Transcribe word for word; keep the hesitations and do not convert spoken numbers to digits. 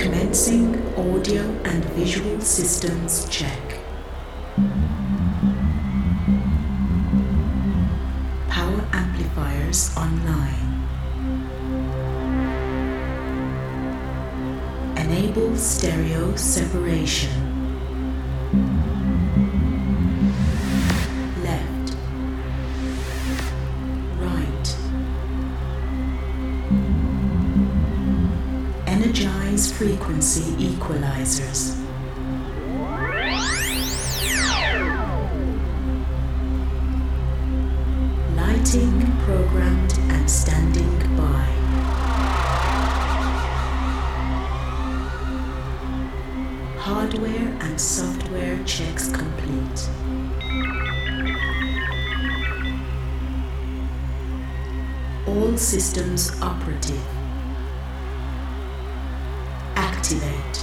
Commencing audio and visual systems check. Power amplifiers online. Enable stereo separation. Left. Right. Energize frequency equalizers. Lighting programmed and standing by. Hardware and software checks complete. All systems operative. Activate.